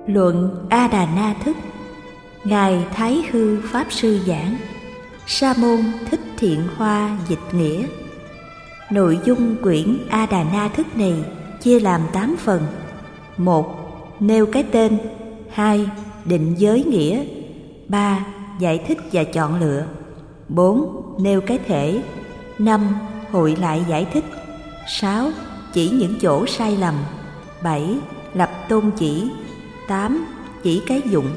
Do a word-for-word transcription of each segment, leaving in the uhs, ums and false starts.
Luận A Đà Na Thức. Ngài Thái Hư Pháp Sư giảng. Sa môn Thích Thiện Hoa dịch nghĩa. Nội dung quyển A Đà Na Thức này chia làm tám phần. Một. Nêu cái tên. Hai. Định giới nghĩa. Ba. Giải thích và chọn lựa. Bốn. Nêu cái thể. Năm. Hội lại giải thích. Sáu. Chỉ những chỗ sai lầm. Bảy. Lập tôn chỉ. Tám. Chỉ cái dụng.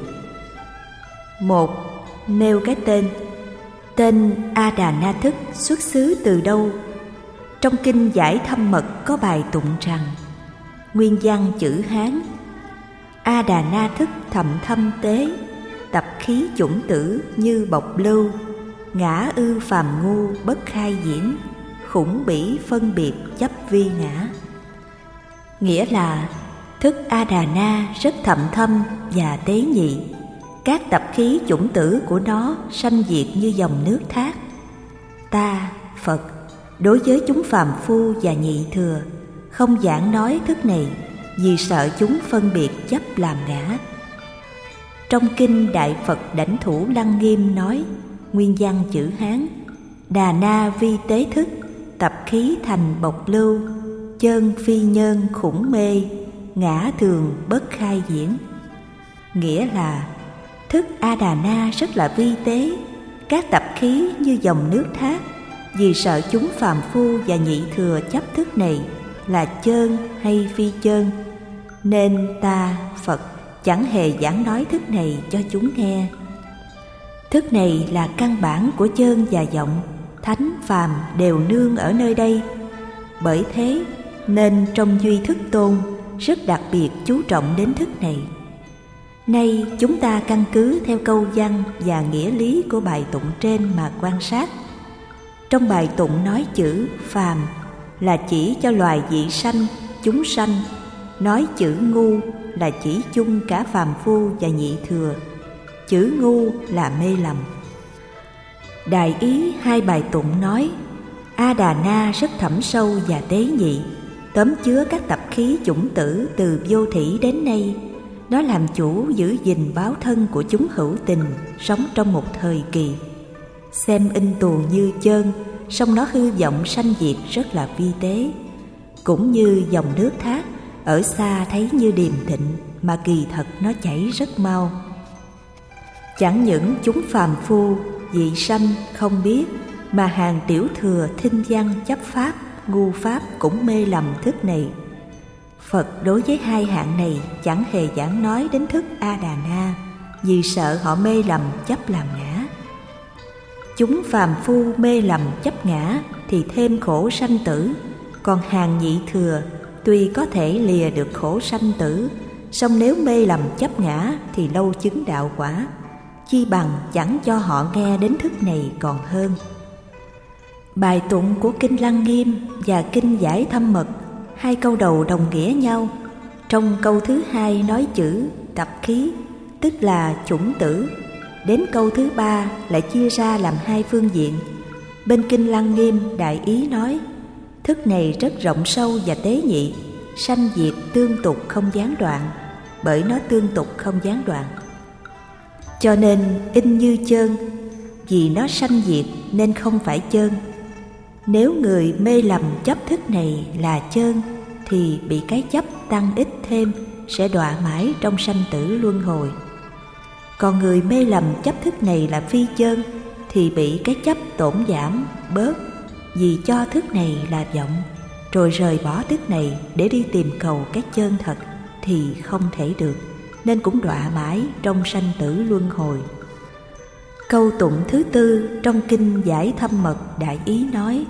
Một. Nêu cái tên. Tên A Đà Na Thức xuất xứ từ đâu? Trong kinh Giải Thâm Mật có bài tụng rằng: nguyên văn chữ Hán: A Đà Na Thức thầm thâm tế, tập khí chủng tử như bộc lưu, ngã ư phàm ngu bất khai diễn, khủng bỉ phân biệt chấp vi ngã. Nghĩa là thức A Đà Na rất thậm thâm và tế nhị. Các tập khí chủng tử của nó sanh diệt như dòng nước thác. Ta, Phật, đối với chúng phàm phu và nhị thừa không giảng nói thức này, vì sợ chúng phân biệt chấp làm ngã. Trong kinh Đại Phật Đảnh Thủ Lăng Nghiêm nói, nguyên văn chữ Hán: Đà Na vi tế thức, tập khí thành bộc lưu, chơn phi nhân khủng mê, ngã thường bất khai diễn. Nghĩa là thức A Đà Na rất là vi tế, các tập khí như dòng nước thác, vì sợ chúng phàm phu và nhị thừa chấp thức này là chơn hay phi chơn, nên ta, Phật, chẳng hề giảng nói thức này cho chúng nghe. Thức này là căn bản của chơn và vọng, thánh phàm đều nương ở nơi đây. Bởi thế nên trong Duy Thức Tôn rất đặc biệt chú trọng đến thức này. Nay chúng ta căn cứ theo câu văn và nghĩa lý của bài tụng trên mà quan sát. Trong bài tụng nói chữ phàm là chỉ cho loài vị sanh, chúng sanh. Nói chữ ngu là chỉ chung cả phàm phu và nhị thừa. Chữ ngu là mê lầm. Đại ý hai bài tụng nói A Đà Na rất thẳm sâu và tế nhị, tóm chứa các tập khí chủng tử từ vô thỉ đến nay. Nó làm chủ giữ gìn báo thân của chúng hữu tình sống trong một thời kỳ. Xem in tù như chơn, song nó hư vọng sanh diệt rất là vi tế. Cũng như dòng nước thác, ở xa thấy như điềm thịnh, mà kỳ thật nó chảy rất mau. Chẳng những chúng phàm phu, vị sanh không biết, mà hàng tiểu thừa thinh văn chấp pháp, ngu pháp cũng mê lầm thức này. Phật đối với hai hạng này chẳng hề giảng nói đến thức A Đà Na, vì sợ họ mê lầm chấp làm ngã. Chúng phàm phu mê lầm chấp ngã thì thêm khổ sanh tử, còn hàng nhị thừa tuy có thể lìa được khổ sanh tử, song nếu mê lầm chấp ngã thì lâu chứng đạo quả, chi bằng chẳng cho họ nghe đến thức này còn hơn. Bài tụng của kinh Lăng Nghiêm và kinh Giải Thâm Mật, hai câu đầu đồng nghĩa nhau. Trong câu thứ hai nói chữ tập khí, tức là chủng tử. Đến câu thứ ba lại chia ra làm hai phương diện. Bên kinh Lăng Nghiêm đại ý nói thức này rất rộng sâu và tế nhị, sanh diệt tương tục không gián đoạn, bởi nó tương tục không gián đoạn. Cho nên in như chơn, vì nó sanh diệt nên không phải chơn. Nếu người mê lầm chấp thức này là chơn thì bị cái chấp tăng ít thêm, sẽ đọa mãi trong sanh tử luân hồi. Còn người mê lầm chấp thức này là phi chơn thì bị cái chấp tổn giảm bớt, vì cho thức này là vọng, rồi rời bỏ thức này để đi tìm cầu cái chơn thật thì không thể được, nên cũng đọa mãi trong sanh tử luân hồi. Câu tụng thứ tư trong kinh Giải Thâm Mật đại ý nói: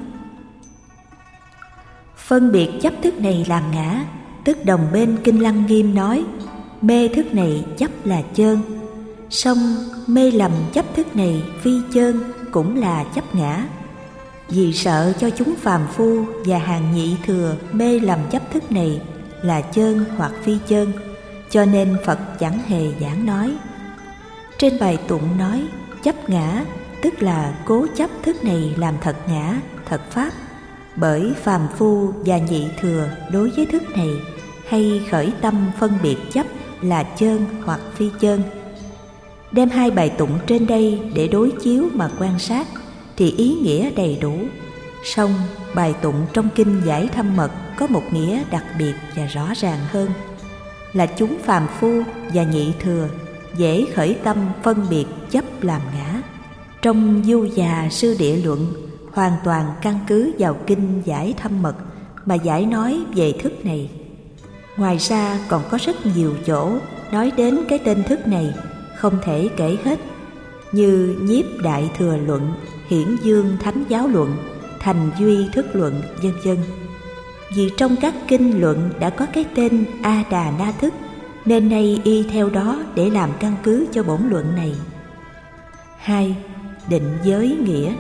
phân biệt chấp thức này làm ngã, tức đồng bên kinh Lăng Nghiêm nói mê thức này chấp là chơn, song mê lầm chấp thức này phi chơn cũng là chấp ngã. Vì sợ cho chúng phàm phu và hàng nhị thừa mê lầm chấp thức này là chơn hoặc phi chơn, cho nên Phật chẳng hề giảng nói. Trên bài tụng nói chấp ngã, tức là cố chấp thức này làm thật ngã, thật pháp. Bởi phàm phu và nhị thừa đối với thức này hay khởi tâm phân biệt chấp là chơn hoặc phi chơn. Đem hai bài tụng trên đây để đối chiếu mà quan sát thì ý nghĩa đầy đủ. Song bài tụng trong kinh Giải Thâm Mật có một nghĩa đặc biệt và rõ ràng hơn, là chúng phàm phu và nhị thừa dễ khởi tâm phân biệt chấp làm ngã. Trong Du Già Sư Địa Luận hoàn toàn căn cứ vào kinh Giải Thâm Mật mà giải nói về thức này. Ngoài ra còn có rất nhiều chỗ nói đến cái tên thức này không thể kể hết, như Nhiếp Đại Thừa Luận, Hiển Dương Thánh Giáo Luận, Thành Duy Thức Luận, vân vân. Vì trong các kinh luận đã có cái tên A Đà Na Thức, nên nay y theo đó để làm căn cứ cho bổn luận này. Hai. Định giới nghĩa.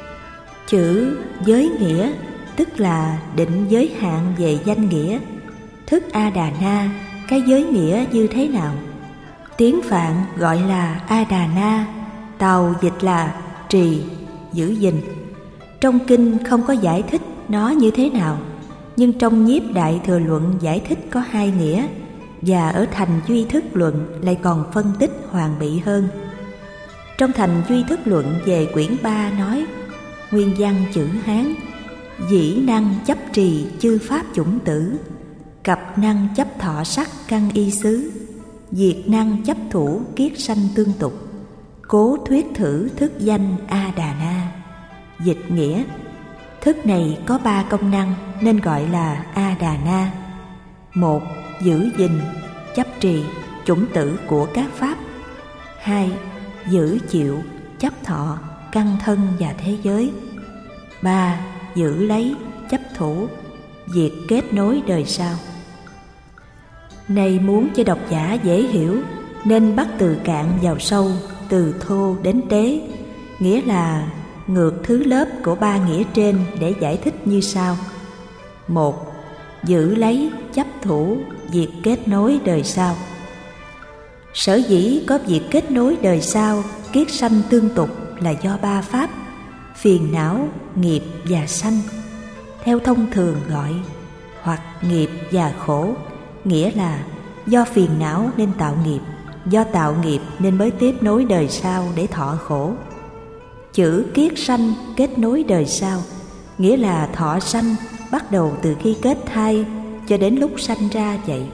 Chữ giới nghĩa tức là định giới hạn về danh nghĩa. Thức A Đà Na, cái giới nghĩa như thế nào? Tiếng Phạn gọi là A Đà Na, Tàu dịch là trì, giữ gìn. Trong kinh không có giải thích nó như thế nào, nhưng trong Nhiếp Đại Thừa Luận giải thích có hai nghĩa, và ở Thành Duy Thức Luận lại còn phân tích hoàn bị hơn. Trong Thành Duy Thức Luận về quyển ba nói: nguyên văn chữ Hán, dĩ năng chấp trì chư pháp chủng tử, cập năng chấp thọ sắc căn y xứ, diệt năng chấp thủ kiết sanh tương tục, cố thuyết thử thức danh A Đà Na. Dịch nghĩa: thức này có ba công năng nên gọi là A Đà Na. Một, giữ gìn, chấp trì, chủng tử của các pháp. Hai, giữ chịu, chấp thọ, căn thân và thế giới. Ba, giữ lấy, chấp thủ, diệt kết nối đời sau. Này muốn cho độc giả dễ hiểu nên bắt từ cạn vào sâu, từ thô đến tế, nghĩa là ngược thứ lớp của ba nghĩa trên để giải thích như sau. Một, giữ lấy, chấp thủ, diệt kết nối đời sau. Sở dĩ có việc kết nối đời sau, kiết sanh tương tục là do ba pháp: phiền não, nghiệp và sanh. Theo thông thường gọi hoặc nghiệp và khổ, nghĩa là do phiền não nên tạo nghiệp, do tạo nghiệp nên mới tiếp nối đời sau để thọ khổ. Chữ kiết sanh, kết nối đời sau, nghĩa là thọ sanh bắt đầu từ khi kết thai cho đến lúc sanh ra vậy.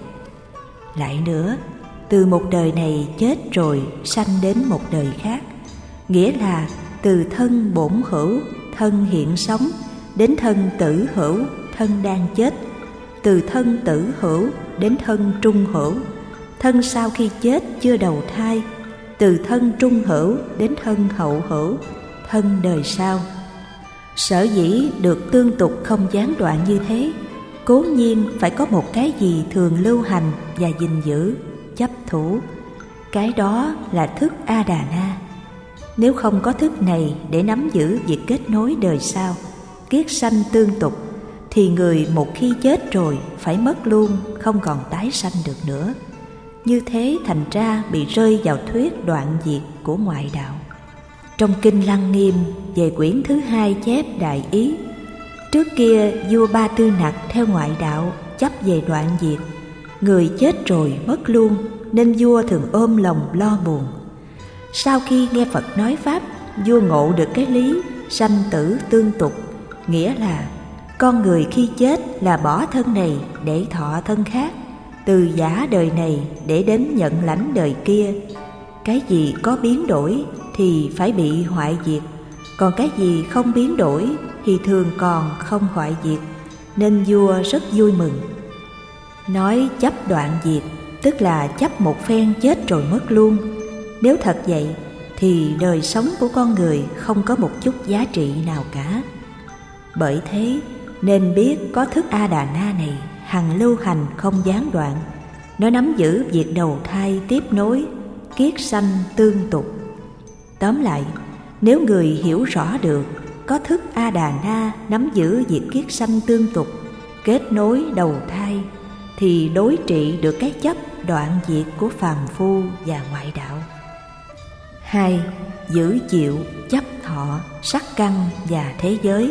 Lại nữa, từ một đời này chết rồi sanh đến một đời khác, nghĩa là từ thân bổn hữu, thân hiện sống, đến thân tử hữu, thân đang chết. Từ thân tử hữu đến thân trung hữu, thân sau khi chết chưa đầu thai. Từ thân trung hữu đến thân hậu hữu, thân đời sau. Sở dĩ được tương tục không gián đoạn như thế, cố nhiên phải có một cái gì thường lưu hành và gìn giữ, chấp thủ. Cái đó là thức A Đà Na. Nếu không có thức này để nắm giữ việc kết nối đời sau, kiết sanh tương tục, thì người một khi chết rồi phải mất luôn, không còn tái sanh được nữa. Như thế thành ra bị rơi vào thuyết đoạn diệt của ngoại đạo. Trong kinh Lăng Nghiêm về quyển thứ hai chép đại ý: trước kia vua Ba Tư Nặc theo ngoại đạo chấp về đoạn diệt, người chết rồi mất luôn nên vua thường ôm lòng lo buồn. Sau khi nghe Phật nói pháp, vua ngộ được cái lý sanh tử tương tục, nghĩa là con người khi chết là bỏ thân này để thọ thân khác, từ giả đời này để đến nhận lãnh đời kia. Cái gì có biến đổi thì phải bị hoại diệt, còn cái gì không biến đổi thì thường còn không hoại diệt, nên vua rất vui mừng. Nói chấp đoạn diệt tức là chấp một phen chết rồi mất luôn. Nếu thật vậy thì đời sống của con người không có một chút giá trị nào cả. Bởi thế nên biết có thức A Đà Na này hằng lưu hành không gián đoạn. Nó nắm giữ việc đầu thai tiếp nối, kiết sanh tương tục. Tóm lại, nếu người hiểu rõ được có thức A Đà Na nắm giữ việc kiết sanh tương tục, kết nối đầu thai, thì đối trị được cái chấp đoạn diệt của phàm phu và ngoại đạo. Hai, giữ chịu, chấp thọ, sắc căn và thế giới.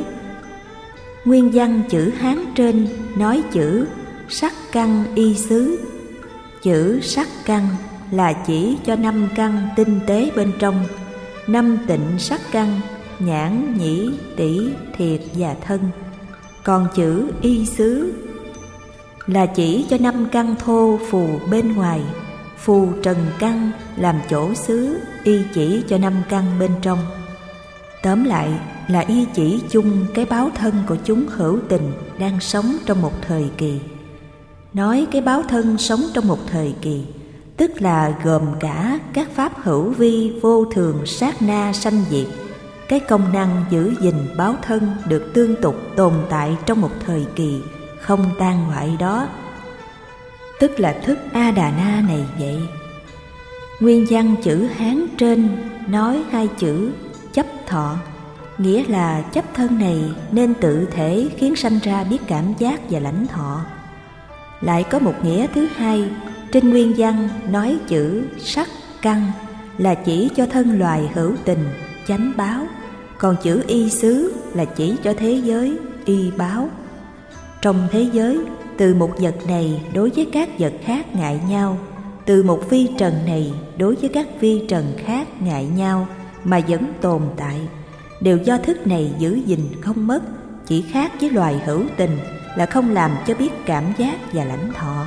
Nguyên văn chữ Hán trên nói chữ sắc căn y xứ. Chữ sắc căn là chỉ cho năm căn tinh tế bên trong, năm tịnh sắc căn, nhãn, nhĩ, tỷ, thiệt và thân. Còn chữ y xứ là chỉ cho năm căn thô phù bên ngoài, phù trần căn làm chỗ xứ, y chỉ cho năm căn bên trong. Tóm lại là y chỉ chung cái báo thân của chúng hữu tình đang sống trong một thời kỳ. Nói cái báo thân sống trong một thời kỳ, tức là gồm cả các pháp hữu vi vô thường sát na sanh diệt. Cái công năng giữ gìn báo thân được tương tục tồn tại trong một thời kỳ không tan hoại đó, tức là thức A Đà Na này vậy. Nguyên văn chữ Hán trên nói hai chữ chấp thọ, nghĩa là chấp thân này nên tự thể khiến sanh ra biết cảm giác và lãnh thọ. Lại có một nghĩa thứ hai, trên nguyên văn nói chữ sắc căn là chỉ cho thân loài hữu tình, chánh báo. Còn chữ y xứ là chỉ cho thế giới, y báo. Trong thế giới, từ một vật này đối với các vật khác ngại nhau, từ một vi trần này đối với các vi trần khác ngại nhau mà vẫn tồn tại, đều do thức này giữ gìn không mất, chỉ khác với loài hữu tình là không làm cho biết cảm giác và lãnh thọ.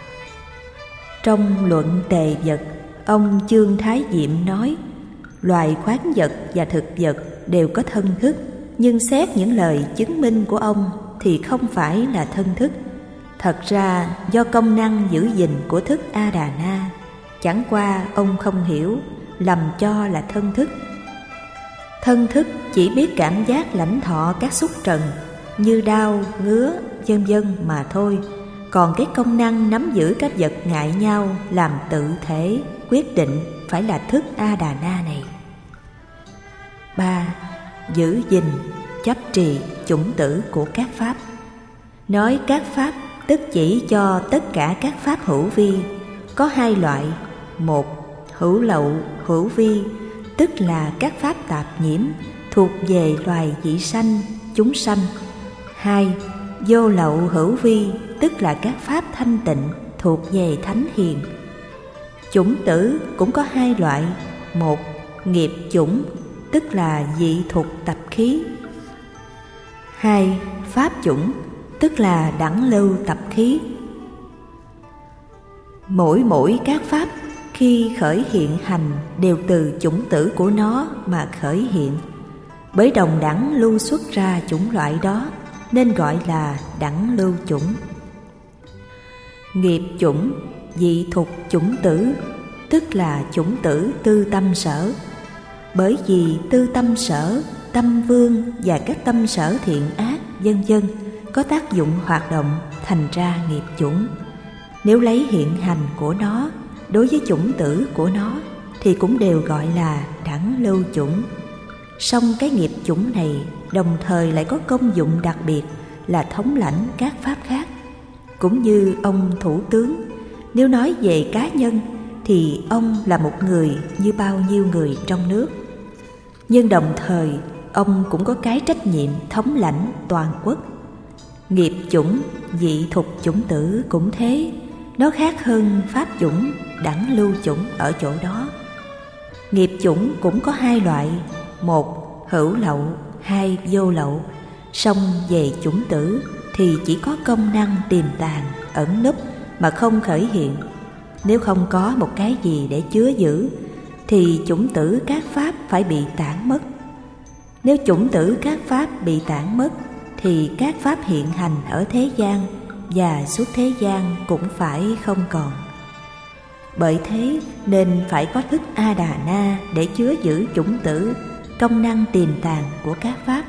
Trong luận Tề Vật, ông Chương Thái Diệm nói, loài khoáng vật và thực vật đều có thân thức, nhưng xét những lời chứng minh của ông thì không phải là thân thức. Thật ra do công năng giữ gìn của thức A Đà Na, chẳng qua ông không hiểu, lầm cho là thân thức. Thân thức chỉ biết cảm giác lãnh thọ các xúc trần như đau, ngứa, vân vân mà thôi. Còn cái công năng nắm giữ các vật ngại nhau làm tự thể, quyết định phải là thức A Đà Na này. Ba. Giữ gìn, chấp trì chủng tử của các pháp. Nói các pháp tức chỉ cho tất cả các pháp hữu vi. Có hai loại: một, hữu lậu hữu vi, tức là các pháp tạp nhiễm thuộc về loài dị sanh, chúng sanh. Hai, vô lậu hữu vi, tức là các pháp thanh tịnh thuộc về thánh hiền. Chủng tử cũng có hai loại: một, nghiệp chủng, tức là dị thuộc tập khí. Hai, pháp chủng, tức là đẳng lưu tập khí. Mỗi mỗi các pháp khi khởi hiện hành đều từ chủng tử của nó mà khởi hiện, bởi đồng đẳng lưu xuất ra chủng loại đó nên gọi là đẳng lưu chủng. Nghiệp chủng, dị thục chủng tử, tức là chủng tử tư tâm sở. Bởi vì tư tâm sở, tâm vương và các tâm sở thiện ác vân vân có tác dụng hoạt động thành ra nghiệp chủng. Nếu lấy hiện hành của nó đối với chủng tử của nó thì cũng đều gọi là đẳng lưu chủng. Song cái nghiệp chủng này đồng thời lại có công dụng đặc biệt là thống lãnh các pháp khác. Cũng như ông thủ tướng, nếu nói về cá nhân thì ông là một người như bao nhiêu người trong nước. Nhưng đồng thời ông cũng có cái trách nhiệm thống lãnh toàn quốc. Nghiệp chủng, dị thục chủng tử cũng thế, nó khác hơn pháp chủng, đẳng lưu chủng ở chỗ đó. Nghiệp chủng cũng có hai loại: một, hữu lậu, hai, vô lậu. Song về chủng tử thì chỉ có công năng tiềm tàng, ẩn núp mà không khởi hiện. Nếu không có một cái gì để chứa giữ thì chủng tử các pháp phải bị tản mất. Nếu chủng tử các pháp bị tản mất thì các pháp hiện hành ở thế gian và suốt thế gian cũng phải không còn. Bởi thế nên phải có thức A Đà Na để chứa giữ chủng tử, công năng tiềm tàng của các pháp.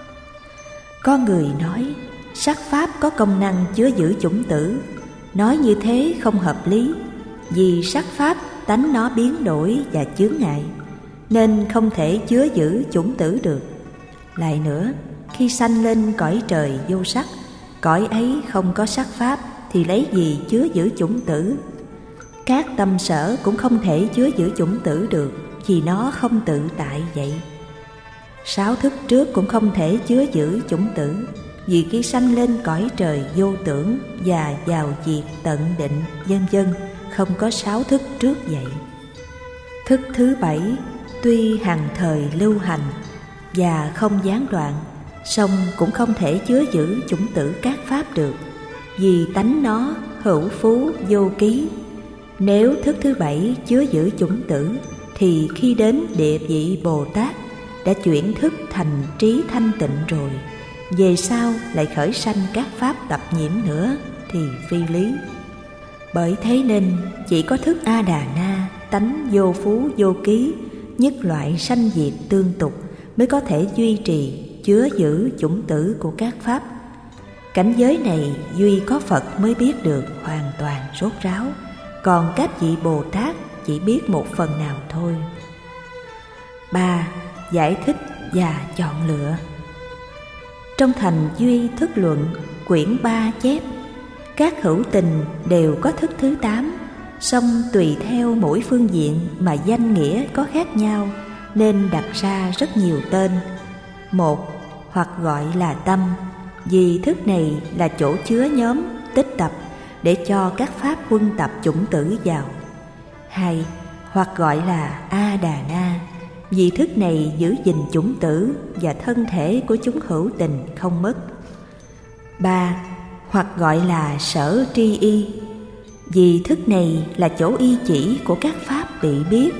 Có người nói sắc pháp có công năng chứa giữ chủng tử. Nói như thế không hợp lý, vì sắc pháp tánh nó biến đổi và chướng ngại, nên không thể chứa giữ chủng tử được. Lại nữa, khi sanh lên cõi trời vô sắc, cõi ấy không có sắc pháp thì lấy gì chứa giữ chủng tử? Các tâm sở cũng không thể chứa giữ chủng tử được, vì nó không tự tại vậy. Sáu thức trước cũng không thể chứa giữ chủng tử, vì khi sanh lên cõi trời vô tưởng và vào diệt tận định vân vân không có sáu thức trước vậy. Thức thứ bảy tuy hằng thời lưu hành và không gián đoạn, song cũng không thể chứa giữ chủng tử các pháp được, vì tánh nó hữu phú vô ký. Nếu thức thứ bảy chứa giữ chủng tử, thì khi đến địa vị Bồ Tát đã chuyển thức thành trí thanh tịnh rồi, về sau lại khởi sanh các pháp tập nhiễm nữa thì phi lý. Bởi thế nên chỉ có thức A Đà Na, tánh vô phú vô ký, nhất loại sanh diệt tương tục, mới có thể duy trì chứa giữ chủng tử của các pháp. Cảnh giới này duy có Phật mới biết được hoàn toàn rốt ráo, còn các vị Bồ Tát chỉ biết một phần nào thôi. Ba. Giải thích và chọn lựa. Trong Thành Duy Thức Luận quyển ba chép, các hữu tình đều có thức thứ tám, song tùy theo mỗi phương diện mà danh nghĩa có khác nhau, nên đặt ra rất nhiều tên. Một, hoặc gọi là tâm, vì thức này là chỗ chứa nhóm, tích tập để cho các pháp huân tập chủng tử vào. Hai, hoặc gọi là A Đà Na, vì thức này giữ gìn chủng tử và thân thể của chúng hữu tình không mất. Ba, hoặc gọi là Sở Tri Y, vì thức này là chỗ y chỉ của các pháp bị biết.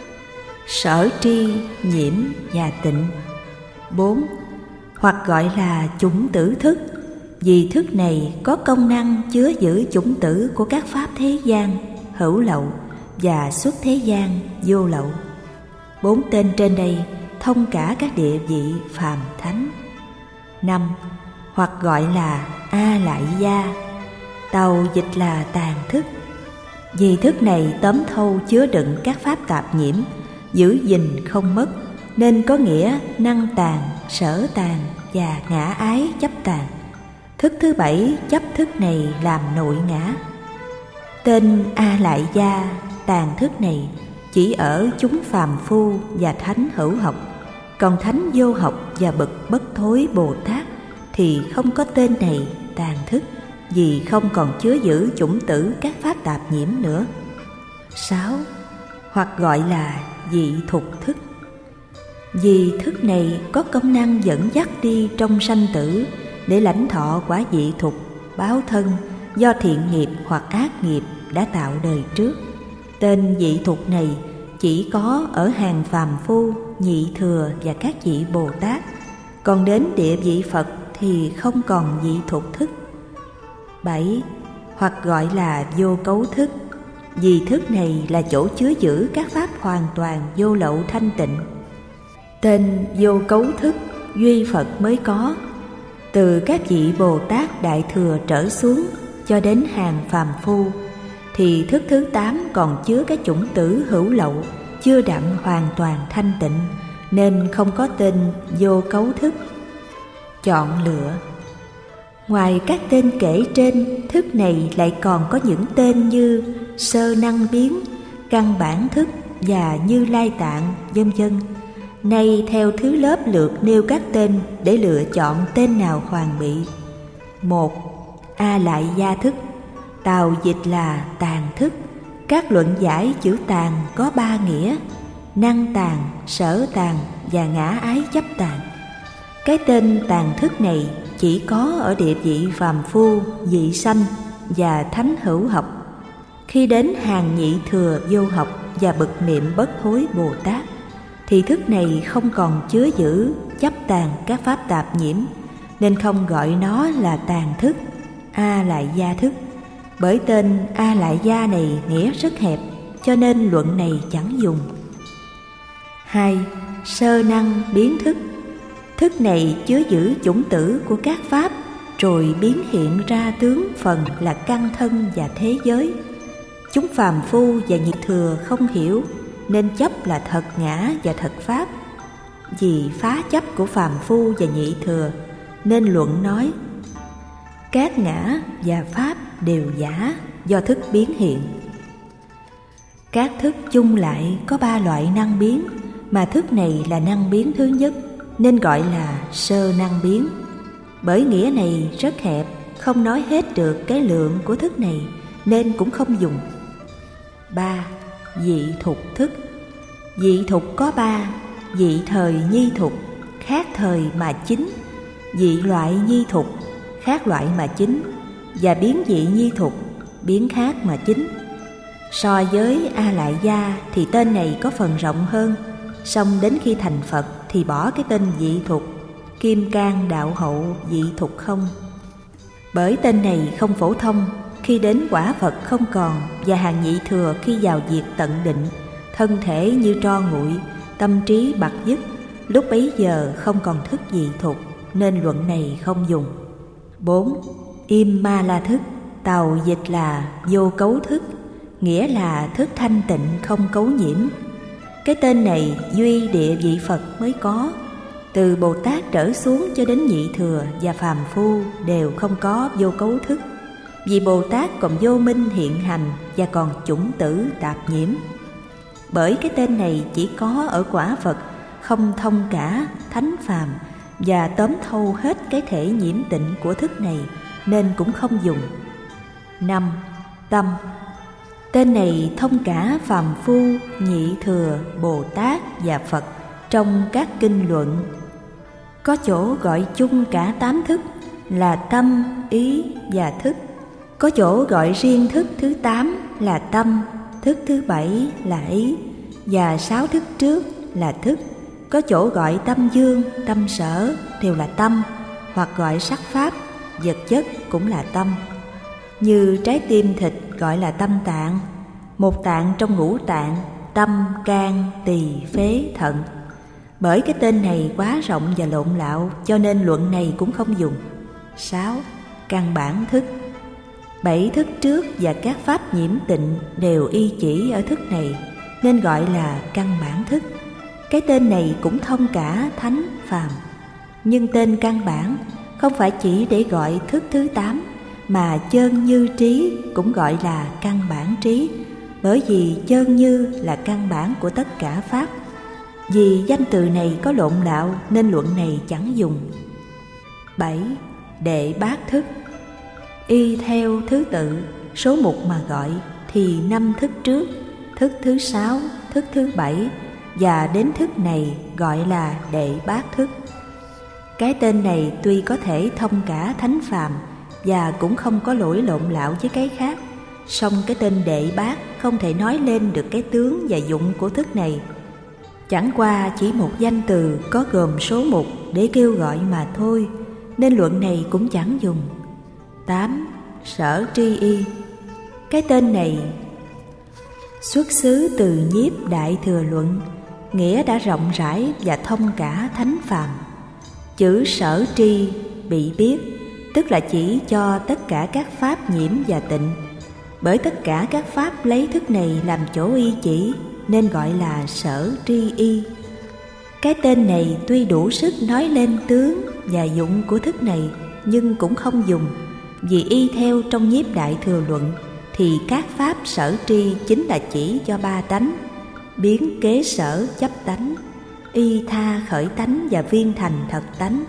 Sở tri, nhiễm và tịnh. Bốn, hoặc gọi là chủng tử thức, vì thức này có công năng chứa giữ chủng tử của các pháp thế gian, hữu lậu và xuất thế gian, vô lậu. Bốn tên trên đây thông cả các địa vị phàm thánh. Năm, hoặc gọi là A Lại Gia, tàu dịch là tàn thức, vì thức này tóm thâu chứa đựng các pháp tạp nhiễm, giữ gìn không mất, nên có nghĩa năng tàn, sở tàn và ngã ái chấp tàn. Thức thứ bảy chấp thức này làm nội ngã. Tên A Lại Gia, tàn thức này chỉ ở chúng phàm phu và thánh hữu học, còn thánh vô học và bậc bất thối Bồ Tát thì không có tên này tàn thức, vì không còn chứa giữ chủng tử các pháp tạp nhiễm nữa. Sáu, hoặc gọi là dị thục thức, vì thức này có công năng dẫn dắt đi trong sanh tử để lãnh thọ quả dị thục, báo thân do thiện nghiệp hoặc ác nghiệp đã tạo đời trước. Tên dị thục này chỉ có ở hàng phàm phu, nhị thừa và các vị Bồ Tát, còn đến địa vị Phật thì không còn dị thục thức. Bảy, hoặc gọi là vô cấu thức, vì thức này là chỗ chứa giữ các pháp hoàn toàn vô lậu thanh tịnh. Tên vô cấu thức duy Phật mới có. Từ các vị Bồ Tát Đại Thừa trở xuống cho đến hàng phàm phu thì thức thứ tám còn chứa cái chủng tử hữu lậu, chưa đặng hoàn toàn thanh tịnh, nên không có tên vô cấu thức. Chọn lựa. Ngoài các tên kể trên, thức này lại còn có những tên như sơ năng biến, căn bản thức và Như Lai Tạng, vân vân. Nay theo thứ lớp lượt nêu các tên để lựa chọn tên nào hoàn bị. Một, A Lại Gia thức, tào dịch là tàn thức. Các luận giải chữ tàn có ba nghĩa: năng tàn, sở tàn và ngã ái chấp tàn. Cái tên tàn thức này chỉ có ở địa vị phàm phu, dị sanh và thánh hữu học. Khi đến hàng nhị thừa vô học và bậc niệm bất hối Bồ Tát thì thức này không còn chứa giữ chấp tàn các pháp tạp nhiễm, nên không gọi nó là tàn thức, A Lại Gia thức. Bởi tên A Lại Gia này nghĩa rất hẹp, cho nên luận này chẳng dùng. Hai, sơ năng biến thức. Thức này chứa giữ chủng tử của các pháp, rồi biến hiện ra tướng phần là căn thân và thế giới. Chúng phàm phu và nhị thừa không hiểu, nên chấp là thật ngã và thật pháp. Vì phá chấp của phàm phu và nhị thừa, nên luận nói các ngã và pháp đều giả do thức biến hiện. Các thức chung lại có ba loại năng biến, mà thức này là năng biến thứ nhất, nên gọi là sơ năng biến. Bởi nghĩa này rất hẹp, không nói hết được cái lượng của thức này, nên cũng không dùng. ba. Dị thục thức. Dị thục có ba: dị thời nhi thục, khác thời mà chính; dị loại nhi thục, khác loại mà chính; và biến dị nhi thục, biến khác mà chính. So với A Lại Gia thì tên này có phần rộng hơn, song đến khi thành Phật thì bỏ cái tên dị thục, Kim Cang Đạo Hậu Dị Thục không. Bởi tên này không phổ thông, khi đến quả Phật không còn, và hàng nhị thừa khi vào việc tận định, thân thể như tro nguội, tâm trí bặt dứt, lúc bấy giờ không còn thức dị thục, nên luận này không dùng. Bốn. Im ma la thức. Tàu dịch là vô cấu thức, nghĩa là thức thanh tịnh không cấu nhiễm. Cái tên này duy địa vị Phật mới có, từ Bồ Tát trở xuống cho đến nhị thừa và phàm phu đều không có vô cấu thức, vì Bồ Tát còn vô minh hiện hành và còn chủng tử tạp nhiễm. Bởi cái tên này chỉ có ở quả Phật, không thông cả thánh phàm và tóm thâu hết cái thể nhiễm tịnh của thức này, nên cũng không dùng. Năm. Tâm. Tên này thông cả phàm phu, nhị thừa, Bồ Tát và Phật trong các kinh luận. Có chỗ gọi chung cả tám thức là tâm, ý và thức. Có chỗ gọi riêng thức thứ tám là tâm, thức thứ bảy là ý, và sáu thức trước là thức. Có chỗ gọi tâm dương, tâm sở đều là tâm, hoặc gọi sắc pháp, vật chất cũng là tâm. Như trái tim thịt gọi là tâm tạng, một tạng trong ngũ tạng, tâm, can, tỳ, phế, thận. Bởi cái tên này quá rộng và lộn lạo, cho nên luận này cũng không dùng. Sáu. Căn bản thức. Bảy thức trước và các pháp nhiễm tịnh đều y chỉ ở thức này, nên gọi là căn bản thức. Cái tên này cũng thông cả thánh, phàm. Nhưng tên căn bản không phải chỉ để gọi thức thứ tám, mà chơn như trí cũng gọi là căn bản trí, bởi vì chơn như là căn bản của tất cả pháp. Vì danh từ này có lộn lạo nên luận này chẳng dùng. Bảy. Đệ bát thức. Y theo thứ tự, số mục mà gọi thì năm thức trước, thức thứ sáu, thức thứ bảy và đến thức này gọi là đệ bát thức. Cái tên này tuy có thể thông cả thánh phàm và cũng không có lỗi lộn lạo với cái khác, song cái tên đệ bát không thể nói lên được cái tướng và dụng của thức này. Chẳng qua chỉ một danh từ có gồm số mục để kêu gọi mà thôi, nên luận này cũng chẳng dùng. Tám. Sở tri y. Cái tên này xuất xứ từ Nhiếp Đại Thừa Luận, nghĩa đã rộng rãi và thông cả thánh phàm. Chữ sở tri bị biết, tức là chỉ cho tất cả các pháp nhiễm và tịnh. Bởi tất cả các pháp lấy thức này làm chỗ y chỉ, nên gọi là sở tri y. Cái tên này tuy đủ sức nói lên tướng và dụng của thức này, nhưng cũng không dùng, vì y theo trong Nhiếp Đại Thừa Luận thì các pháp sở tri chính là chỉ cho ba tánh: biến kế sở chấp tánh, y tha khởi tánh và viên thành thật tánh.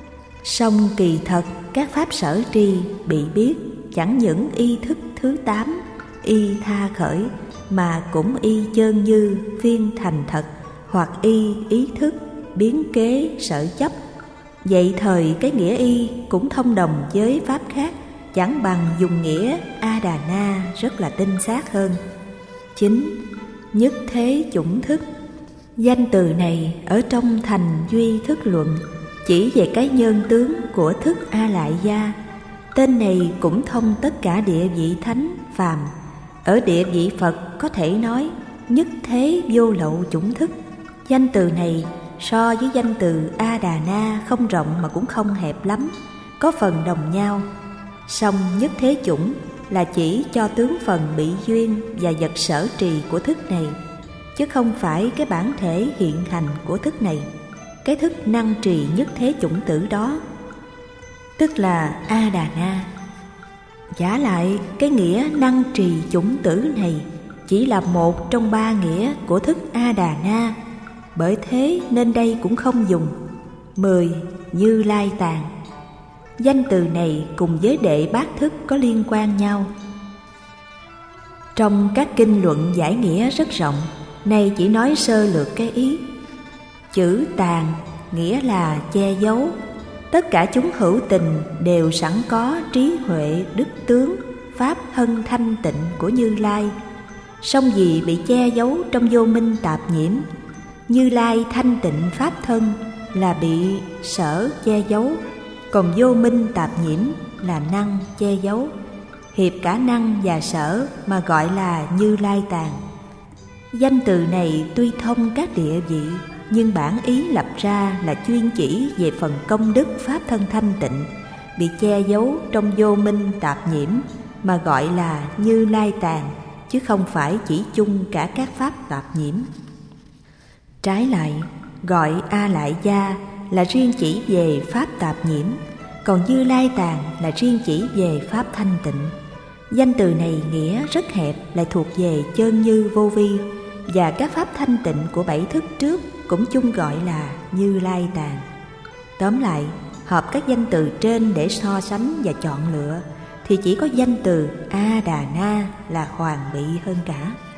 Song kỳ thật các pháp sở tri bị biết chẳng những y thức thứ tám, y tha khởi, mà cũng y chơn như, viên thành thật, hoặc y ý thức, biến kế sở chấp. Vậy thời cái nghĩa y cũng thông đồng với pháp khác, chẳng bằng dùng nghĩa A Đà Na rất là tinh xác hơn. Chín. Nhất thế chủng thức. Danh từ này ở trong Thành Duy Thức Luận chỉ về cái nhân tướng của thức A Lại Gia. Tên này cũng thông tất cả địa vị thánh, phàm. Ở địa vị Phật có thể nói nhất thế vô lậu chủng thức. Danh từ này so với danh từ A Đà Na không rộng mà cũng không hẹp lắm, có phần đồng nhau. Song nhất thế chủng là chỉ cho tướng phần bị duyên và vật sở trì của thức này, chứ không phải cái bản thể hiện hành của thức này, cái thức năng trì nhất thế chủng tử đó, tức là A Đà Na. Giả lại cái nghĩa năng trì chủng tử này chỉ là một trong ba nghĩa của thức A Đà Na, bởi thế nên đây cũng không dùng. Mười. Như Lai Tạng. Danh từ này cùng với đệ bát thức có liên quan nhau. Trong các kinh luận giải nghĩa rất rộng, nay chỉ nói sơ lược cái ý. Chữ tàn nghĩa là che giấu. Tất cả chúng hữu tình đều sẵn có trí huệ, đức tướng, pháp thân thanh tịnh của Như Lai, song vì bị che giấu trong vô minh tạp nhiễm. Như Lai thanh tịnh pháp thân là bị sở che giấu, còn vô minh tạp nhiễm là năng che giấu. Hiệp cả năng và sở mà gọi là Như Lai tàn. Danh từ này tuy thông các địa vị, nhưng bản ý lập ra là chuyên chỉ về phần công đức pháp thân thanh tịnh, bị che giấu trong vô minh tạp nhiễm mà gọi là Như Lai tàn, chứ không phải chỉ chung cả các pháp tạp nhiễm. Trái lại, gọi A Lại Gia là riêng chỉ về pháp tạp nhiễm, còn Như Lai tàn là riêng chỉ về pháp thanh tịnh. Danh từ này nghĩa rất hẹp, lại thuộc về chơn như vô vi, và các pháp thanh tịnh của bảy thức trước cũng chung gọi là Như Lai tàn. Tóm lại, hợp các danh từ trên để so sánh và chọn lựa, thì chỉ có danh từ A Đà Na là hoàn bị hơn cả.